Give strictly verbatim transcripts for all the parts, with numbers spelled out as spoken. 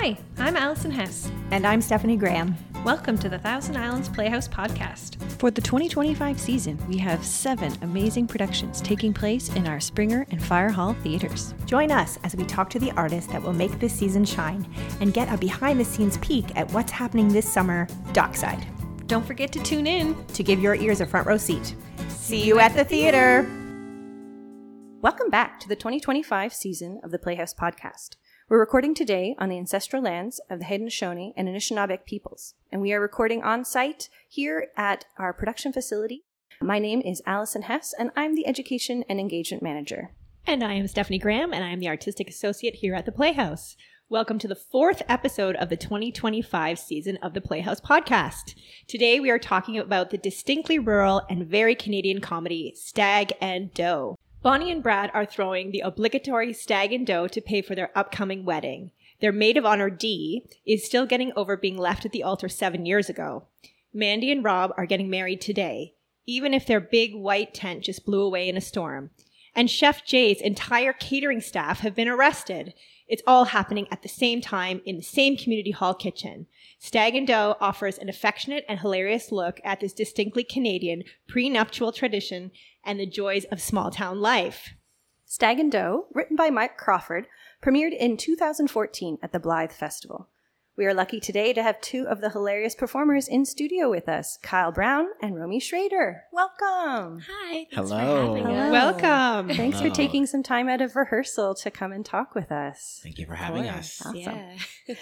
Hi, I'm Alison Hess. And I'm Stephanie Graham. Welcome to the Thousand Islands Playhouse podcast. For the twenty twenty-five season, we have seven amazing productions taking place in our Springer and Fire Hall theaters. Join us as we talk to the artists that will make this season shine and get a behind-the-scenes peek at what's happening this summer dockside. Don't forget to tune in to give your ears a front row seat. See you at the theater. Welcome back to the twenty twenty-five season of the Playhouse podcast. We're recording today on the ancestral lands of the Haudenosaunee and Anishinaabeg peoples, and we are recording on site here at our production facility. My name is Alison Hess, and I'm the Education and Engagement Manager. And I am Stephanie Graham, and I am the Artistic Associate here at the Playhouse. Welcome to the fourth episode of the twenty twenty-five season of the Playhouse podcast. Today we are talking about the distinctly rural and very Canadian comedy Stag and Doe. Bonnie and Brad are throwing the obligatory stag and doe to pay for their upcoming wedding. Their maid of honor, Dee, is still getting over being left at the altar seven years ago. Mandy and Rob are getting married today, even if their big white tent just blew away in a storm. And Chef Jay's entire catering staff have been arrested. It's all happening at the same time in the same community hall kitchen. Stag and Doe offers an affectionate and hilarious look at this distinctly Canadian prenuptial tradition and the joys of small-town life. Stag and Doe, written by Mike Crawford, premiered in two thousand fourteen at the Blythe Festival. We are lucky today to have two of the hilarious performers in studio with us, Kyle Brown and Romy Schrader. Welcome. Hi. Hello. For having us. Welcome. Thanks Hello. for taking some time out of rehearsal to come and talk with us. Thank you for having us. Awesome. Yeah.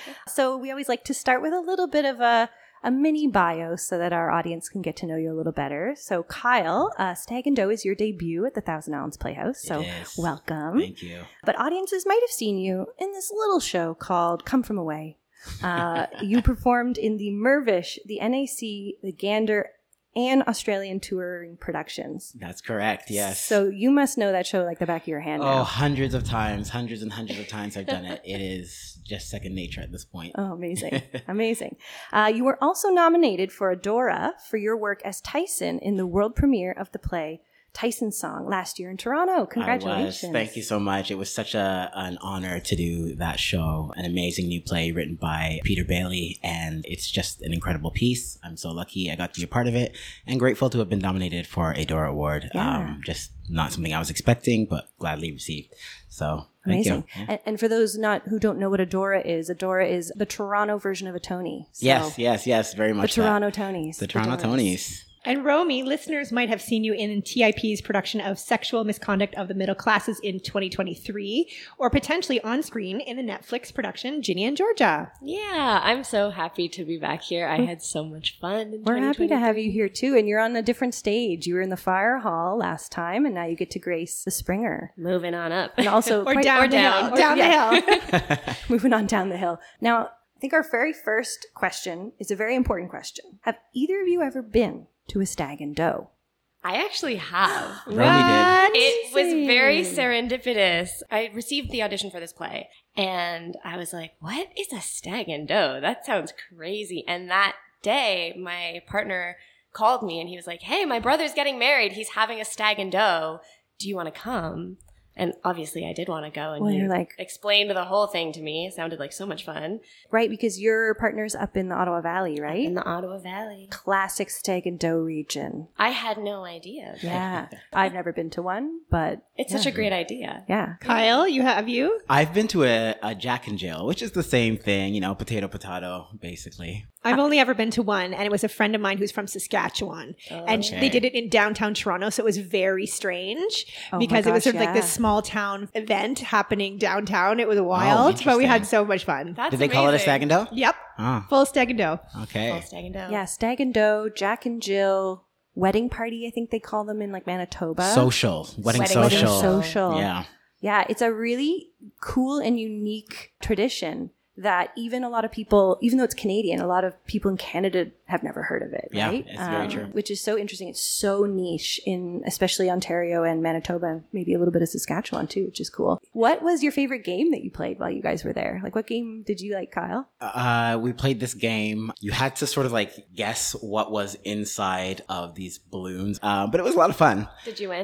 So we always like to start with a little bit of a, a mini bio so that our audience can get to know you a little better. So Kyle, uh, Stag and Doe is your debut at the Thousand Islands Playhouse. So It is. welcome. Thank you. But audiences might have seen you in this little show called Come From Away. Uh, you performed in the Mirvish, the N A C, the Gander, and Australian touring productions. That's correct, yes. So you must know that show like the back of your hand Oh, now. hundreds of times, hundreds and hundreds of times I've done it. It is just second nature at this point. Oh, amazing. Amazing. Uh, you were also nominated for a Dora for your work as Tyson in the world premiere of the play Tyson's Song last year in Toronto. Congratulations. I was. Thank you so much. It was such a an honor to do that show. An amazing new play written by Peter Bailey, and it's just an incredible piece. I'm so lucky I got to be a part of it and grateful to have been nominated for a Dora Award. Yeah. Um, just not something I was expecting, but gladly received. So thank Amazing. you. Yeah. And, and for those not who don't know what a Dora is, a Dora is the Toronto version of a Tony. So Yes, yes, yes, very The much that. Toronto Tonys. The Toronto Doras. Tonys. And Romy, listeners might have seen you in T I P's production of Sexual Misconduct of the Middle Classes in twenty twenty-three, or potentially on screen in the Netflix production Ginny and Georgia. Yeah, I'm so happy to be back here. I had so much fun. In We're happy to have you here too. And you're on a different stage. You were in the Fire Hall last time, and now you get to grace the Springer. Moving on up. And also Or quite- down or the down. hill. Or- Down yeah. the hill. moving on down the hill. Now, I think our very first question is a very important question. Have either of you ever been to a Stag and Doe? I actually have. Romy did. It was very serendipitous. I received the audition for this play, and I was like, what is a stag and doe? That sounds crazy. And that day, my partner called me, and he was like, hey, my brother's getting married. He's having a stag and doe. Do you want to come? And obviously, I did want to go, and Well, he you're like- explained the whole thing to me. It sounded like so much fun. Right, because your partner's up in the Ottawa Valley, right? In the Ottawa Valley. Classic Stag and Doe region. I had no idea. Yeah. I've never been to one, but It's such a great idea. yeah. Kyle, you have you? I've been to a, a Jack and Jill, which is the same thing, you know, potato, potato, basically. I've only ever been to one, and it was a friend of mine who's from Saskatchewan. And Okay. they did it in downtown Toronto, so it was very strange Oh my because it was gosh, sort of like this yeah. small town event happening downtown. It was wild, but we had interesting. so much fun. That's Did they call it a amazing. stag and doe? Yep. Oh, Full stag and doe. okay. Full stag and doe. Yeah, Stag and Doe, Jack and Jill, wedding party, I think they call them in like Manitoba. Social. Wedding, Wedding social. Wedding social. Yeah. Yeah, it's a really cool and unique tradition that even a lot of people, even though it's Canadian, a lot of people in Canada have never heard of it, Yeah, right? it's very true. Which is so interesting. It's so niche in especially Ontario and Manitoba, and maybe a little bit of Saskatchewan too, which is cool. What was your favorite game that you played while you guys were there? Like, what game did you like, Kyle? Uh, we played this game. You had to sort of like guess what was inside of these balloons, uh, but it was a lot of fun. Did you win?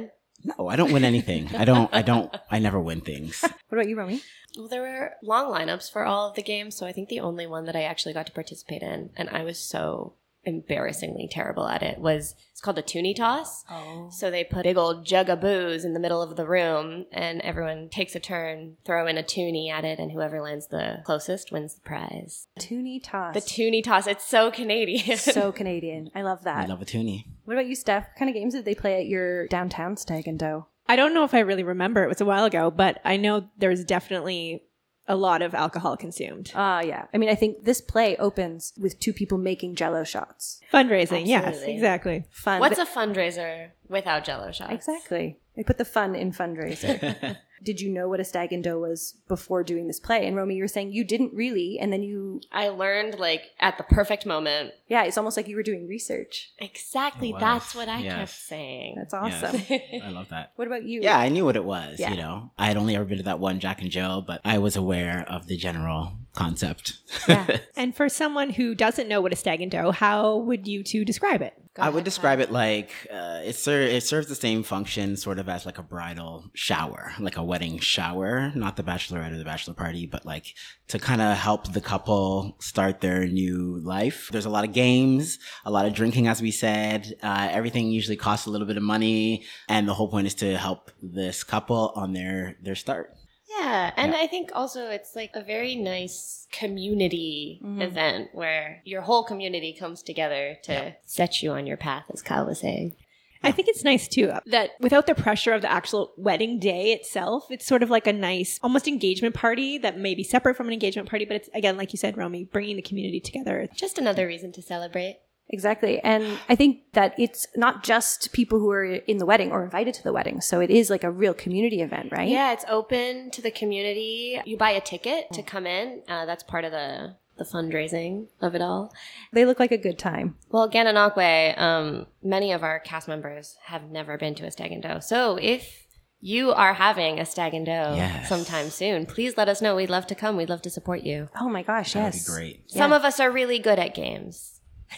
No, I don't win anything. I don't, I don't, I never win things. What about you, Romy? Well, there were long lineups for all of the games, so I think the only one that I actually got to participate in, and I was so embarrassingly terrible at it, was it's called a toonie toss. Oh. So they put a big old jug of booze in the middle of the room, and everyone takes a turn throwing a toonie at it, and whoever lands the closest wins the prize. Toonie toss. The toonie toss. It's so Canadian. So Canadian. I love that. I love a toonie. What about you, Steph? What kind of games did they play at your downtown Stag and Doe? I don't know if I really remember. It was a while ago, but I know there's definitely a lot of alcohol consumed. Ah, uh, yeah. I mean, I think this play opens with two people making Jell-O shots. Fundraising, yes, Absolutely. exactly. Fun. What's but- a fundraiser without Jell-O shots? Exactly. They put the fun in fundraiser. Did you know what a Stag and Doe was before doing this play? And Romy, you were saying you didn't really, and then you... I learned, like, at the perfect moment. Yeah, it's almost like you were doing research. Exactly. It was. That's what I Yes. kept saying. That's awesome. Yes. I love that. What about you? Yeah, I knew what it was, Yeah. you know. I had only ever been to that one Jack and Jill, but I was aware of the general concept. Yeah. And for someone who doesn't know what a stag and doe, how would you two describe it? Go I ahead, would describe Pat. it like uh, it, ser- it serves the same function sort of as like a bridal shower, like a wedding shower, not the bachelorette or the bachelor party, but like to kind of help the couple start their new life. There's a lot of games, a lot of drinking, as we said. Uh, everything usually costs a little bit of money. And the whole point is to help this couple on their, their start. Yeah, and Yeah. I think also it's like a very nice community Mhm. event where your whole community comes together to Yeah. set you on your path, as Kyle was saying. I think it's nice too that without the pressure of the actual wedding day itself, it's sort of like a nice, almost engagement party that may be separate from an engagement party, but it's, again, like you said, Romy, bringing the community together. Just another reason to celebrate. Exactly. And I think that it's not just people who are in the wedding or invited to the wedding. So it is like a real community event, right? Yeah, it's open to the community. You buy a ticket to come in. Uh, that's part of the, the fundraising of it all. They look like a good time. Well, Gananoque, um, many of our cast members have never been to a stag and doe. So if you are having a stag and doe Yes. sometime soon, please let us know. We'd love to come. We'd love to support you. Oh my gosh, That would yes. be great. Some Yeah. of us are really good at games.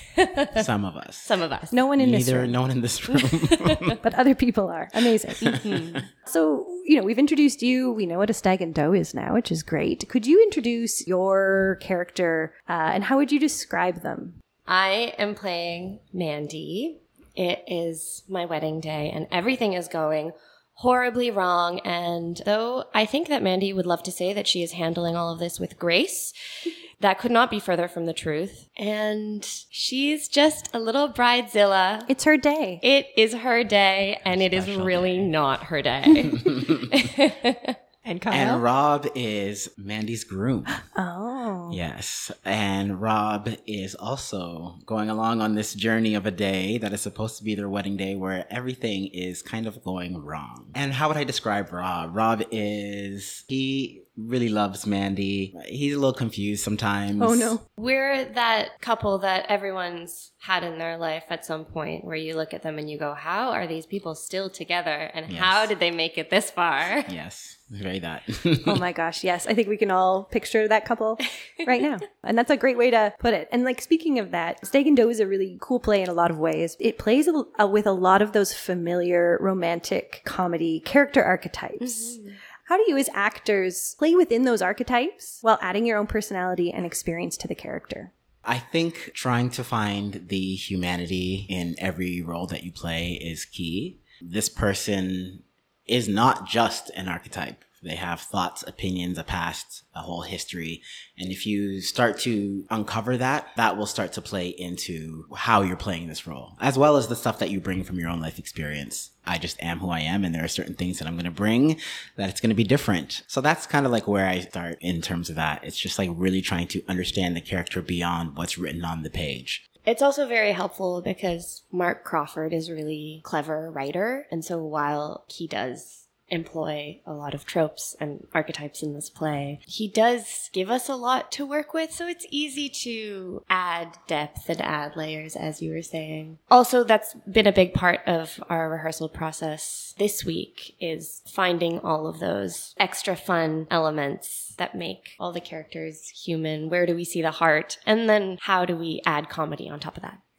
Some of us. Some of us. No one in this Neither, room, no one in this room. but other people are. Amazing. So, you know, we've introduced you. We know what a stag and doe is now, which is great. Could you introduce your character uh, and how would you describe them? I am playing Mandy. It is my wedding day, and everything is going horribly wrong. And though I think that Mandy would love to say that she is handling all of this with grace, that could not be further from the truth. And she's just a little bridezilla. It's her day. It is her day, and it is Special really day. not her day. And Kyle? And Rob is Mandy's groom. Oh. Yes. And Rob is also going along on this journey of a day that is supposed to be their wedding day where everything is kind of going wrong. And how would I describe Rob? Rob is, he really loves Mandy. He's a little confused sometimes. Oh, no. We're that couple that everyone's had in their life at some point where you look at them and you go, how are these people still together? And Yes. how did they make it this far? Yes. Very that. Oh my gosh, yes. I think we can all picture that couple right now. And that's a great way to put it. And like speaking of that, Stag and Doe is a really cool play in a lot of ways. It plays a, a, with a lot of those familiar romantic comedy character archetypes. How do you as actors play within those archetypes while adding your own personality and experience to the character? I think trying to find the humanity in every role that you play is key. This person is not just an archetype. They have thoughts, opinions, a past, a whole history. And if you start to uncover that, that will start to play into how you're playing this role, as well as the stuff that you bring from your own life experience. I just am who I am, and there are certain things that I'm going to bring that it's going to be different. So that's kind of like where I start in terms of that. It's just like really trying to understand the character beyond what's written on the page. It's also very helpful because Mark Crawford is a really clever writer. And so while he does employ a lot of tropes and archetypes in this play, he does give us a lot to work with, so it's easy to add depth and add layers, as you were saying. Also, that's been a big part of our rehearsal process this week, is finding all of those extra fun elements that make all the characters human. Where do we see the heart? And then how do we add comedy on top of that?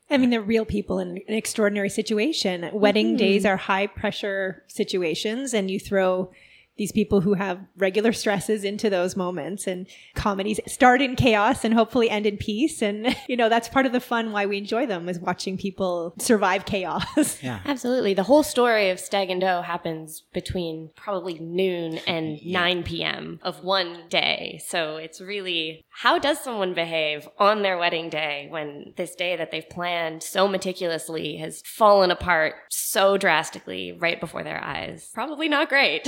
I mean, they're real people in an extraordinary situation. Wedding Mm-hmm. days are high pressure situations, and you throw these people who have regular stresses into those moments, and comedies start in chaos and hopefully end in peace. And, you know, that's part of the fun why we enjoy them, is watching people survive chaos. Yeah. Absolutely. The whole story of Stag and Doe happens between probably noon and Yeah. nine p.m. of one day. So it's really, how does someone behave on their wedding day when this day that they've planned so meticulously has fallen apart so drastically right before their eyes? Probably not great.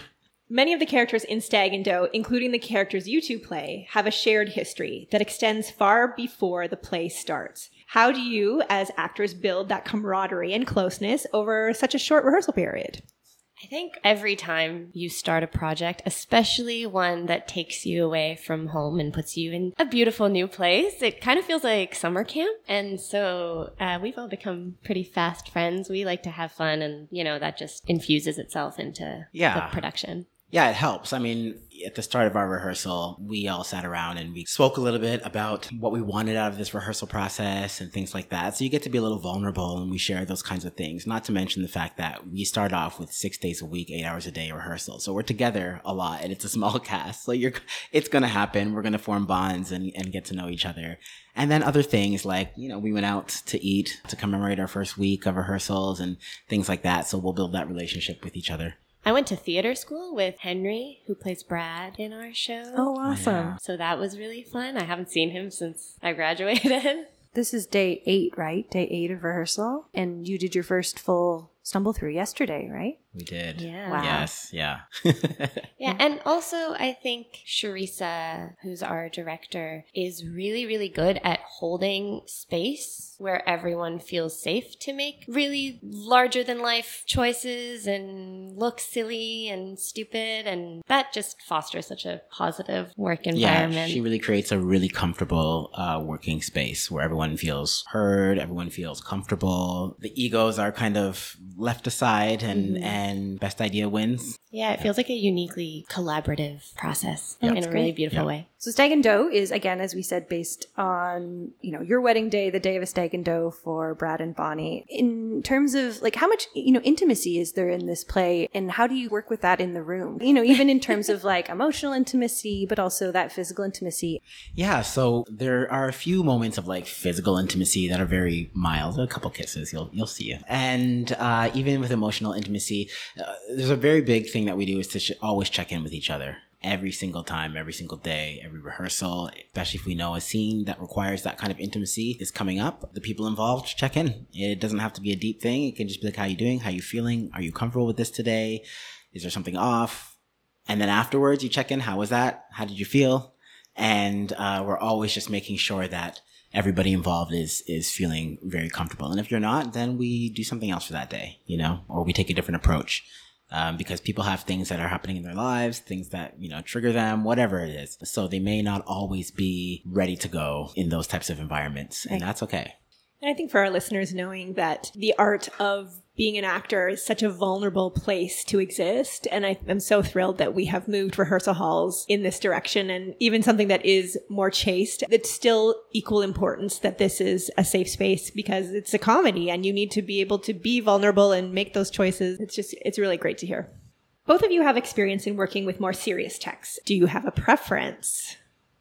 Many of the characters in Stag and Doe, including the characters you two play, have a shared history that extends far before the play starts. How do you, as actors, build that camaraderie and closeness over such a short rehearsal period? I think every time you start a project, especially one that takes you away from home and puts you in a beautiful new place, it kind of feels like summer camp. And so uh, we've all become pretty fast friends. We like to have fun, and, you know, that just infuses itself into Yeah. the production. Yeah, it helps. I mean, at the start of our rehearsal, we all sat around and we spoke a little bit about what we wanted out of this rehearsal process and things like that. So you get to be a little vulnerable, and we share those kinds of things. Not to mention the fact that we start off with six days a week, eight hours a day rehearsal. So we're together a lot, and it's a small cast. So you're, it's going to happen. We're going to form bonds and, and get to know each other. And then other things like, you know, we went out to eat to commemorate our first week of rehearsals and things like that. So we'll build that relationship with each other. I went to theater school with Henry, who plays Brad in our show. Oh, awesome. So that was really fun. I haven't seen him since I graduated. This is day eight, right? Day eight of rehearsal. And you did your first full stumble through yesterday, right? We did. Yeah. Wow. Yes. Yeah. Yeah, and also I think Charissa, who's our director, is really, really good at holding space where everyone feels safe to make really larger than life choices and look silly and stupid, and that just fosters such a positive work environment. Yeah, she really creates a really comfortable uh, working space where everyone feels heard, everyone feels comfortable. The egos are kind of left aside, and Mhm. and best idea wins. Yeah, it feels like a uniquely collaborative process Yeah, in that's a really great. beautiful Yeah. way. So Stag and Doe is, again, as we said, based on, you know, your wedding day, the day of a Stag and Doe for Brad and Bonnie. In terms of, like, how much, you know, intimacy is there in this play, and how do you work with that in the room? You know, even in terms of, like, emotional intimacy, but also that physical intimacy. Yeah, so there are a few moments of like physical intimacy that are very mild. A couple kisses, you'll you'll see it. And uh, even with emotional intimacy, uh, there's a very big thing that we do is to sh- always check in with each other. Every single time, every single day, every rehearsal, especially if we know a scene that requires that kind of intimacy is coming up, the people involved check in. It doesn't have to be a deep thing. It can just be like, how you doing? How you feeling? Are you comfortable with this today? Is there something off? And then afterwards, you check in. How was that? How did you feel? And uh, we're always just making sure that everybody involved is is feeling very comfortable. And if you're not, then we do something else for that day, you know, or we take a different approach. Um, because people have things that are happening in their lives, things that, you know, trigger them, whatever it is. So they may not always be ready to go in those types of environments. And that's okay. And I think for our listeners, knowing that the art of being an actor is such a vulnerable place to exist. And I am so thrilled that we have moved rehearsal halls in this direction, and even something that is more chaste. It's still equal importance that this is a safe space, because it's a comedy and you need to be able to be vulnerable and make those choices. It's just, it's really great to hear. Both of you have experience in working with more serious texts. Do you have a preference?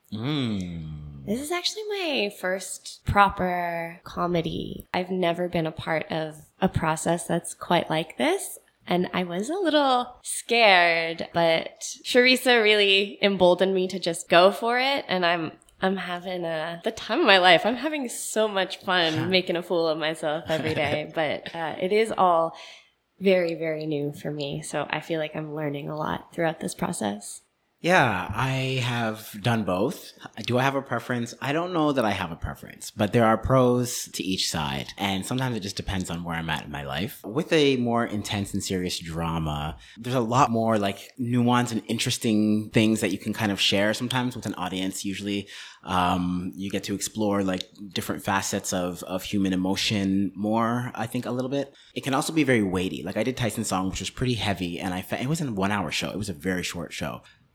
Mm. This is actually my first proper comedy. I've never been a part of a process that's quite like this. And I was a little scared, but Charissa really emboldened me to just go for it. And I'm I'm having a, the time of my life. I'm having so much fun making a fool of myself every day. But uh, it is all very, very new for me. So I feel like I'm learning a lot throughout this process. Yeah, I have done both. Do I have a preference? I don't know that I have a preference, but there are pros to each side. And sometimes it just depends on where I'm at in my life. With a more intense and serious drama, there's a lot more like nuance and interesting things that you can kind of share sometimes with an audience. Usually, um, you get to explore like different facets of, of human emotion more, I think, a little bit. It can also be very weighty. Like I did Tyson's Song, which was pretty heavy, and I fe- it wasn't a one hour show. It was a very short show.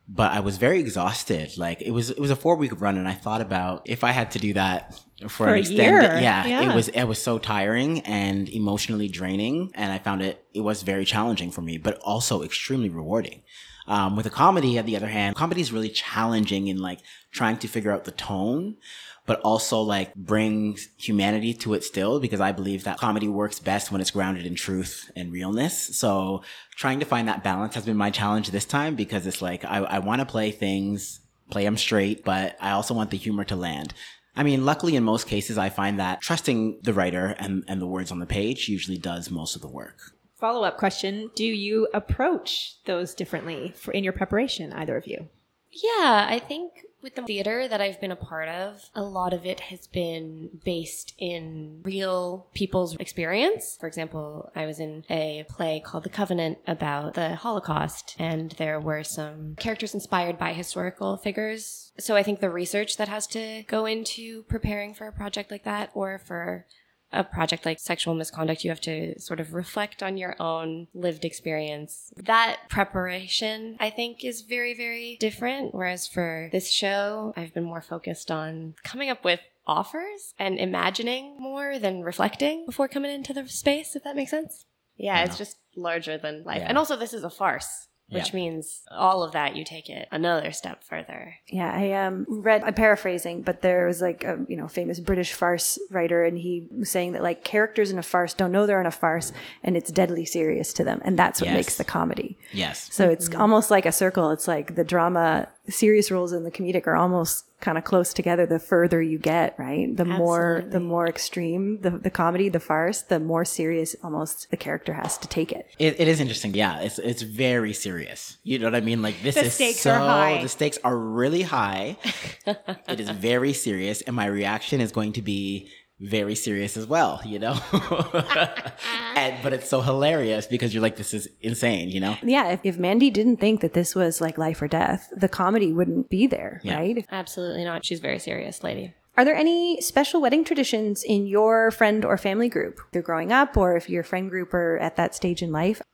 but I was very exhausted. Like it was, it was a four week run, and I thought about if I had to do that for, For an a extended, year. yeah, Yeah. it was, it was so tiring and emotionally draining. And I found it, it was very challenging for me, but also extremely rewarding. Um, with a comedy, on the other hand, comedy is really challenging in like trying to figure out the tone, but also like brings humanity to it still, because I believe that comedy works best when it's grounded in truth and realness. So trying to find that balance has been my challenge this time, because it's like, I, I want to play things, play them straight, but I also want the humor to land. I mean, luckily in most cases, I find that trusting the writer and, and the words on the page usually does most of the work. Follow-up question. Do you approach those differently for, in your preparation, either of you? Yeah, I think with the theater that I've been a part of, a lot of it has been based in real people's experience. For example, I was in a play called The Covenant about the Holocaust, and there were some characters inspired by historical figures. So I think the research that has to go into preparing for a project like that, or for a project like sexual misconduct, you have to sort of reflect on your own lived experience. That preparation, I think, is very, very different. Whereas for this show, I've been more focused on coming up with offers and imagining more than reflecting before coming into the space, if that makes sense. Yeah, Yeah. it's just larger than life. Yeah. And also, this is a farce, which Yeah. means all of that, you take it another step further. Yeah, I um, read, I'm paraphrasing, but there was like a you know famous British farce writer, and he was saying that like characters in a farce don't know they're in a farce, and it's deadly serious to them, and that's what Yes. makes the comedy. Yes. So it's almost like a circle. It's like the drama, serious roles and the comedic are almost kind of close together the further you get, right? The more, Absolutely. the more extreme the, the comedy, the farce, the more serious almost the character has to take it. It, it is interesting. Yeah, it's it's very serious. You know what I mean? Like this The is stakes so are high. the stakes are really high. It is very serious, and my reaction is going to be very serious as well. You know, and but it's so hilarious because you're like, this is insane. You know? Yeah, if, if Mandy didn't think that this was like life or death, the comedy wouldn't be there, Yeah. right? Absolutely not. She's a very serious lady. Are there any special wedding traditions in your friend or family group? If you're growing up, or if your friend group are at that stage in life?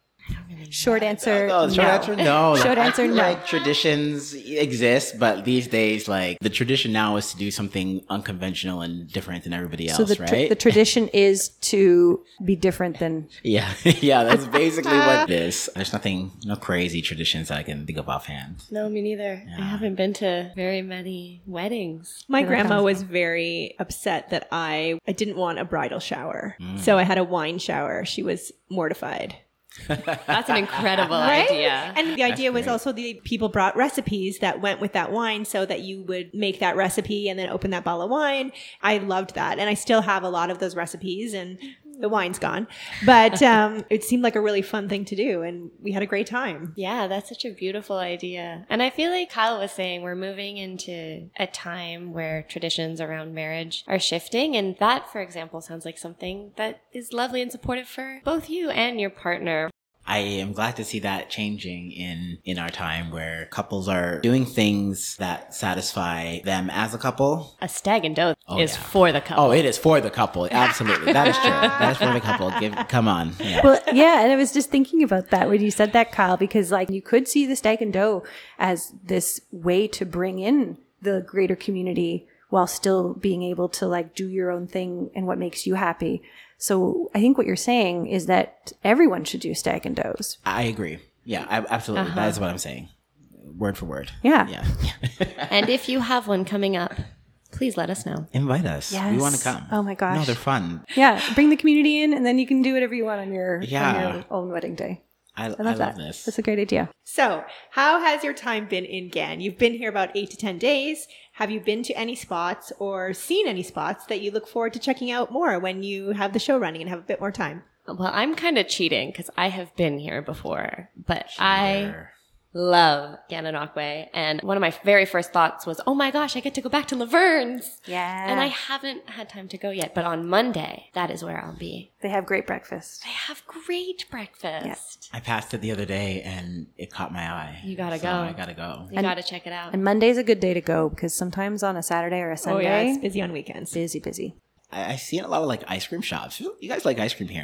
Short answer, No, no. short answer, no. Short I answer, feel no. Like traditions exist, but these days, like the tradition now is to do something unconventional and different than everybody else, So the, tr- right? the tradition is to be different than... yeah, yeah, that's basically what it is. There's nothing, no crazy traditions that I can think of offhand. No, me neither. I haven't been to very many weddings. My grandma was very upset that I, I didn't want a bridal shower. So I had a wine shower. She was mortified. That's an incredible Right? idea. And the idea was great. also the people brought recipes that went with that wine so that you would make that recipe and then open that bottle of wine. I loved that. And I still have a lot of those recipes, and the wine's gone. But um, it seemed like a really fun thing to do, and we had a great time. Yeah, that's such a beautiful idea. And I feel like Kyle was saying we're moving into a time where traditions around marriage are shifting. And that, for example, sounds like something that is lovely and supportive for both you and your partner. I am glad to see that changing in, in our time, where couples are doing things that satisfy them as a couple. A stag and doe Oh, is yeah. for the couple. Oh, it is for the couple. Absolutely. That is true. That is for the couple. Give, come on. Yeah. Well, yeah, and I was just thinking about that when you said that, Kyle, because like you could see the stag and doe as this way to bring in the greater community while still being able to like do your own thing and what makes you happy. So I think what you're saying is that everyone should do stag and does. I agree. Yeah, I, absolutely. That is what I'm saying. Word for word. Yeah. Yeah. And if you have one coming up, please let us know. Invite us. Yes. We want to come. Oh my gosh. No, they're fun. Yeah, bring the community in, and then you can do whatever you want on your, Yeah. on your own wedding day. I, I I love, love, that. this. That's a great idea. So, how has your time been in Gan? You've been here about eight to ten days. Have you been to any spots or seen any spots that you look forward to checking out more when you have the show running and have a bit more time? Well, I'm kind of cheating because I have been here before, but I Sure. love Gananoque. And one of my very first thoughts was, oh my gosh, I get to go back to Laverne's. Yeah. And I haven't had time to go yet, but on Monday, that is where I'll be. They have great breakfast. They have great breakfast. I passed it the other day and it caught my eye. You gotta So go. I gotta go. You gotta check it out. And Monday's a good day to go because sometimes on a Saturday or a Sunday, Oh, yeah, it's busy on weekends. busy, busy. I, I see a lot of like ice cream shops. You guys like ice cream here?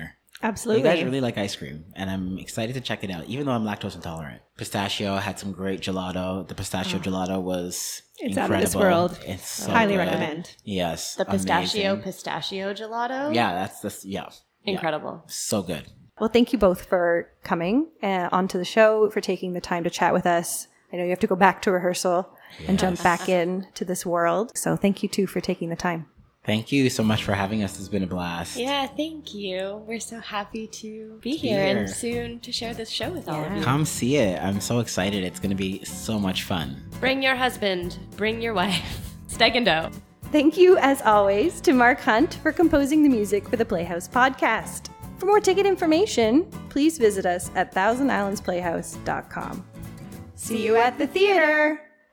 Absolutely. You guys really like ice cream, and I'm excited to check it out, even though I'm lactose intolerant. Pistachio had some great gelato. The pistachio oh. gelato was It's incredible. out of this world. It's so Highly good. recommend. Yes. The pistachio amazing. pistachio gelato? Yeah, that's this. Yeah. Incredible. Yeah. So good. Well, thank you both for coming uh, onto the show, for taking the time to chat with us. I know you have to go back to rehearsal yes. and jump back in to this world. So thank you, too, for taking the time. Thank you so much for having us. It's been a blast. Yeah, thank you. We're so happy to be Be here, here and soon to share this show with yeah. all of you. Come see it. I'm so excited. It's going to be so much fun. Bring your husband. Bring your wife. Steg and Dough. Thank you, as always, to Mark Hunt for composing the music for the Playhouse podcast. For more ticket information, please visit us at thousand islands playhouse dot com. See you at the theater!